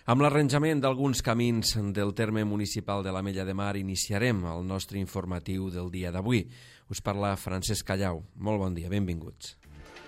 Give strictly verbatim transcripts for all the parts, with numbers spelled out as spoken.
Amb l'arranjament d'alguns camins del terme municipal de l'Ametlla de Mar iniciarem el nostre informatiu del dia d'avui. Us parla Francesc Callau. Molt bon dia, benvinguts.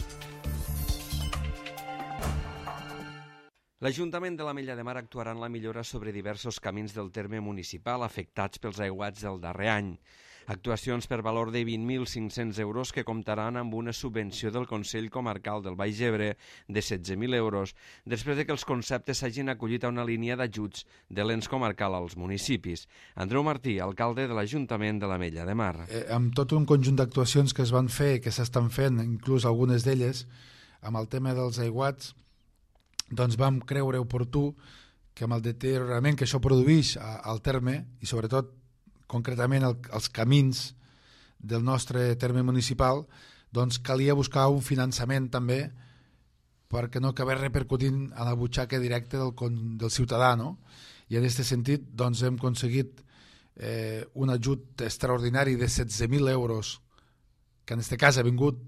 L'Ajuntament de l'Ametlla de Mar actuarà en la millora sobre diversos camins del terme municipal afectats pels aiguats del darrer any. Actuacions per valor de vint mil cinc-cents euros que comptaran amb una subvenció del Consell Comarcal del Baix Ebre de setze mil euros, després de que els conceptes s'hagin acollit a una línia d'ajuts de l'ens comarcal als municipis. Andreu Martí, alcalde de l'Ajuntament de l'Ametlla de Mar. Eh, amb tot un conjunt d'actuacions que es van fer, que s'estan fent, inclús algunes d'elles, amb el tema dels aiguats, doncs vam creure oportú que amb el deteriorament que això produeix al terme, i sobretot concretament el, els camins del nostre terme municipal, doncs calia buscar un finançament també perquè no acabés repercutint a la butxaca directa del, del ciutadà, no? I en aquest sentit doncs, hem aconseguit eh, un ajut extraordinari de setze mil euros, que en aquest cas ha vingut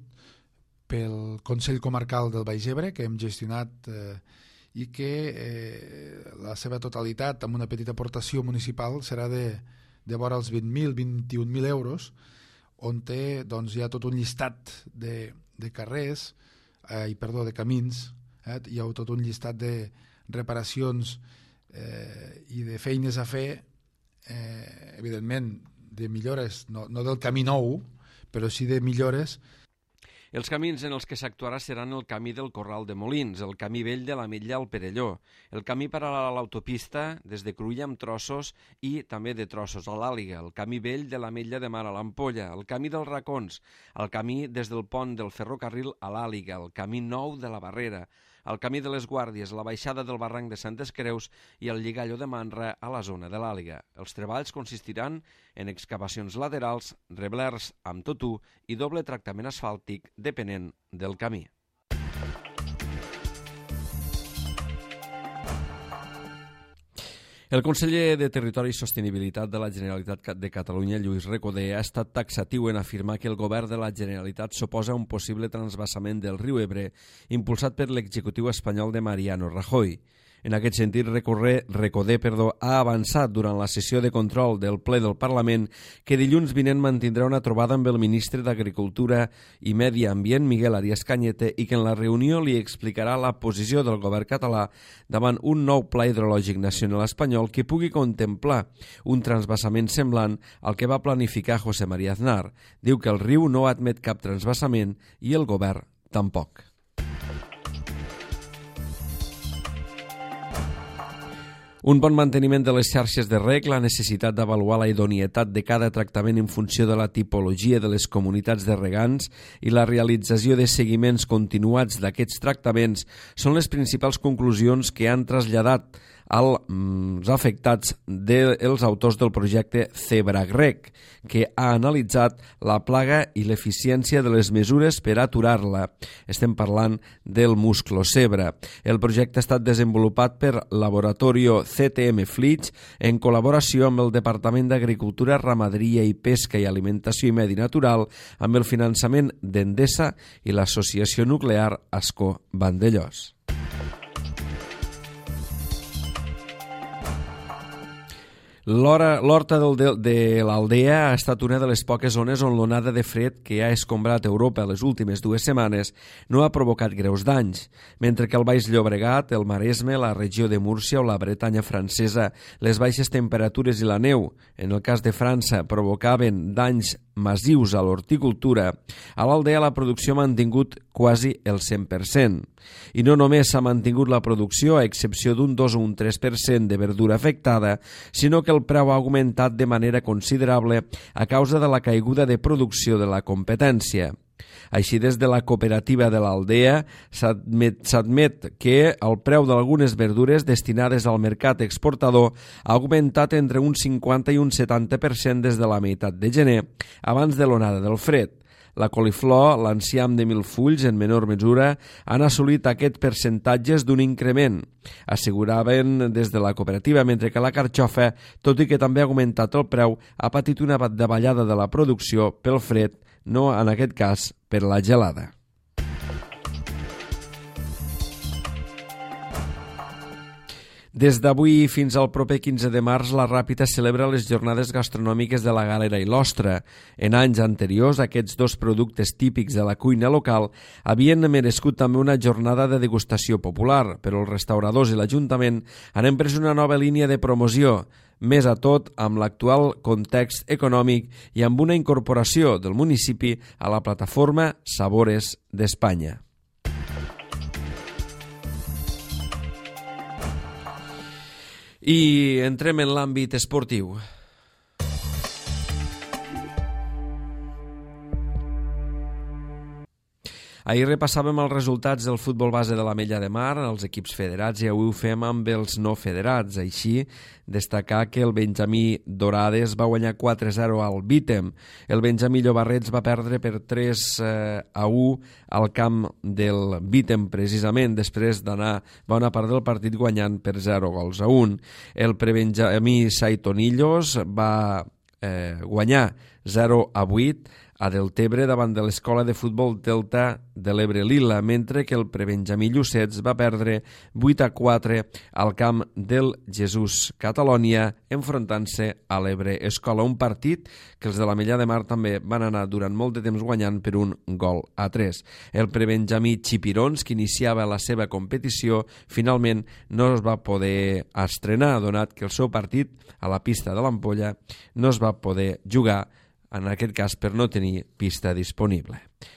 pel Consell Comarcal del Baix Ebre, que hem gestionat eh, i que eh, la seva totalitat, amb una petita aportació municipal, serà de de vora els vint mil, vint i un mil euros, on té, doncs, hi ha tot un llistat de, de carrers, eh, i perdó, de camins, eh, hi ha tot un llistat de reparacions eh, i de feines a fer, eh, evidentment, de millores, no, no del camí nou, però sí de millores. Els camins en els que s'actuarà seran el camí del Corral de Molins, el camí vell de l'Ametlla al Perelló, el camí paral·lel a l'autopista des de Cruïlla amb Trossos i també de Trossos a l'Àliga, el camí vell de l'Ametlla de Mar a l'Ampolla, el camí dels Racons, el camí des del pont del ferrocarril a l'Àliga, el camí nou de la Barrera, el camí de les Guàrdies, la baixada del barranc de Santes Creus i el lligalló de Manra a la zona de l'Àliga. Els treballs consistiran en excavacions laterals, reblers amb totú i doble tractament asfàltic depenent del camí. El conseller de Territori i Sostenibilitat de la Generalitat de Catalunya, Lluís Recoder, ha estat taxatiu en afirmar que el govern de la Generalitat s'oposa a un possible transvasament del riu Ebre impulsat per l'executiu espanyol de Mariano Rajoy. En aquest sentit, Recoder perdó, ha avançat durant la sessió de control del ple del Parlament que dilluns vinent mantindrà una trobada amb el ministre d'Agricultura i Medi Ambient, Miguel Arias Cañete, i que en la reunió li explicarà la posició del govern català davant un nou pla hidrològic nacional espanyol que pugui contemplar un transvasament semblant al que va planificar José María Aznar. Diu que el riu no admet cap transvasament i el govern tampoc. Un bon manteniment de les xarxes de reg, la necessitat d'avaluar la idoneïtat de cada tractament en funció de la tipologia de les comunitats de regants i la realització de seguiments continuats d'aquests tractaments són les principals conclusions que han traslladat als afectats dels autors del projecte Zebragreg, que ha analitzat la plaga i l'eficiència de les mesures per aturar-la. Estem parlant del musclo-zebra. El projecte ha estat desenvolupat per Laboratorio C T M Flix en col·laboració amb el Departament d'Agricultura, Ramaderia i Pesca i Alimentació i Medi Natural, amb el finançament d'Endesa i l'Associació Nuclear Ascó Vandellòs. L'horta de l'Aldea ha estat una de les poques zones on l'onada de fred que ha escombrat Europa les últimes dues setmanes no ha provocat greus danys, mentre que el Baix Llobregat, el Maresme, la regió de Múrcia o la Bretanya francesa, les baixes temperatures i la neu, en el cas de França, provocaven danys massius a l'horticultura, a l'Aldea la producció ha mantingut quasi el cent per cent. I no només s'ha mantingut la producció, a excepció d'un dos o un tres per cent de verdura afectada, sinó que el preu ha augmentat de manera considerable a causa de la caiguda de producció de la competència. Així, des de la cooperativa de l'Aldea s'admet, s'admet que el preu d'algunes verdures destinades al mercat exportador ha augmentat entre un cinquanta i un setanta per cent des de la meitat de gener, abans de l'onada del fred. La coliflor, l'enciam de mil fulls, en menor mesura, han assolit aquests percentatges d'un increment, asseguraven des de la cooperativa, mentre que la carxofa, tot i que també ha augmentat el preu, ha patit una davallada de la producció pel fred, no en aquest cas per la gelada. Des d'avui fins al proper quinze de març, la Ràpita celebra les jornades gastronòmiques de la Galera i l'Ostra. En anys anteriors, aquests dos productes típics de la cuina local havien merescut també una jornada de degustació popular, però els restauradors i l'Ajuntament han emprès una nova línia de promoció, més a tot amb l'actual context econòmic i amb una incorporació del municipi a la plataforma Sabores d'Espanya. I entrem en l'àmbit esportiu. Ahir repassàvem els resultats del futbol base de l'Ametlla de Mar, els equips federats, i avui ho fem amb els no federats. Així, destacar que el Benjamí Dorades va guanyar quatre a zero al Bítem. El Benjamí Llobarrets va perdre per tres a u al camp del Bítem, precisament, després d'anar bona part del partit guanyant per zero gols a un. El Prebenjamí Saitonillos va eh, guanyar zero a vuit a Deltebre davant de l'Escola de Futbol Delta de l'Ebre Lila, mentre que el Prebenjamí Llucets va perdre vuit a quatre al camp del Jesús Catalònia, enfrontant-se a l'Ebre Escola, un partit que els de l'Ametlla de Mar també van anar durant molt de temps guanyant per un gol a tres. El Prebenjamí Xipirons, que iniciava la seva competició, finalment no es va poder estrenar, donat que el seu partit a la pista de l'Ampolla no es va poder jugar, en aquest cas per no tenir pista disponible.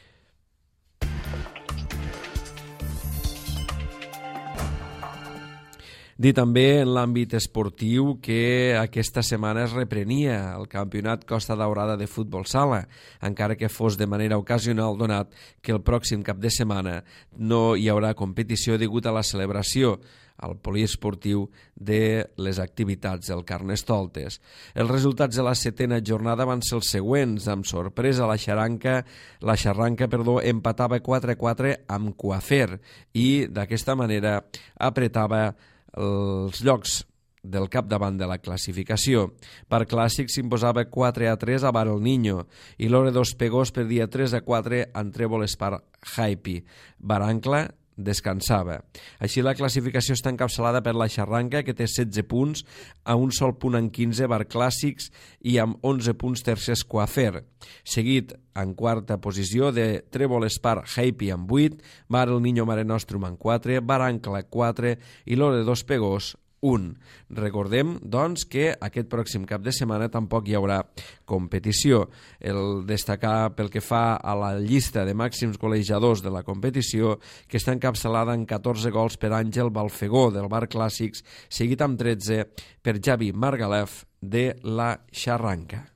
Dir també en l'àmbit esportiu que aquesta setmana es reprenia el campionat Costa Daurada de futbol sala, encara que fos de manera ocasional, donat que el pròxim cap de setmana no hi haurà competició degut a la celebració al poliesportiu de les activitats del Carnestoltes. Els resultats de la setena jornada van ser els següents. Amb sorpresa, la Xarranca, la Xarranca perdó, empatava quatre a quatre amb Coafer i d'aquesta manera apretava els llocs del capdavant de la classificació. Per clàssic s'imposava quatre a tres a Bar el Niño i l'Ore dos Pegós perdia tres a quatre amb Trèvol Espar Jaipi. Barancla descansava. Així la classificació està encapçalada per la Xarranca, que té setze punts, a un sol punt en quinze Bar Clàssics i amb onze punts tercers Coafer. Seguit en quarta posició de Trèvol Espar Jaipi amb vuit, Bar el Niño Mare Nostrum amb quatre, Barancla quatre i l'Ore dos Pegós un. Recordem, doncs, que aquest pròxim cap de setmana tampoc hi haurà competició. El destacar pel que fa a la llista de màxims golejadors de la competició, que està encapçalada en catorze gols per Àngel Balfegó del Bar Clàssics, seguit amb tretze per Javi Margalef de la Xarranca.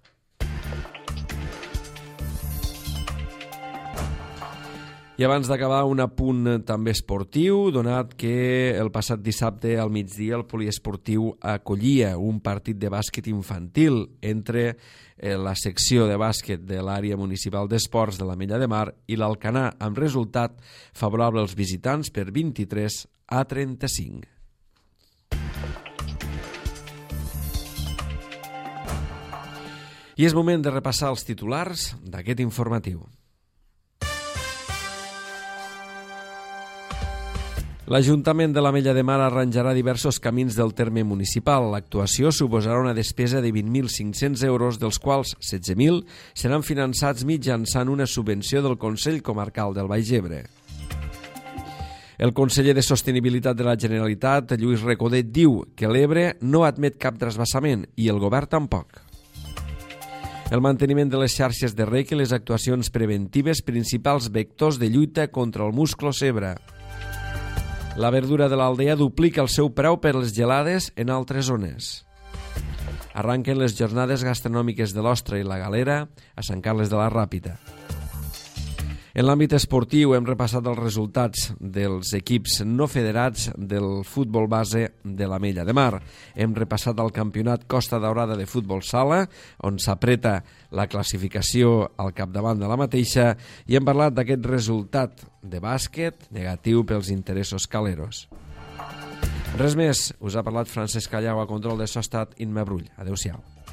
I abans d'acabar, un apunt també esportiu, donat que el passat dissabte al migdia el poliesportiu acollia un partit de bàsquet infantil entre la secció de bàsquet de l'àrea municipal d'esports de l'Ametlla de Mar i l'Alcanar, amb resultat favorable als visitants per vint-i-tres a trenta-cinc. I és moment de repassar els titulars d'aquest informatiu. L'Ajuntament de l'Ametlla de Mar arranjarà diversos camins del terme municipal. L'actuació suposarà una despesa de vint mil cinc-cents euros, dels quals setze mil seran finançats mitjançant una subvenció del Consell Comarcal del Baix Ebre. El conseller de Sostenibilitat de la Generalitat, Lluís Recoder, diu que l'Ebre no admet cap trasbassament i el govern tampoc. El manteniment de les xarxes de rec i les actuacions preventives, principals vectors de lluita contra el musclo-cebre. La verdura de l'Aldea duplica el seu preu per les gelades en altres zones. Arranquen les jornades gastronòmiques de l'Ostra i la Galera a Sant Carles de la Ràpita. En l'àmbit esportiu hem repassat els resultats dels equips no federats del futbol base de l'Ametlla de Mar. Hem repassat el campionat Costa Daurada de futbol sala, on s'apreta la classificació al capdavant de la mateixa, i hem parlat d'aquest resultat de bàsquet negatiu pels interessos caleros. Res més, us ha parlat Francesc Callau, a control de so ha estat Imma Brull. Adéu-siau.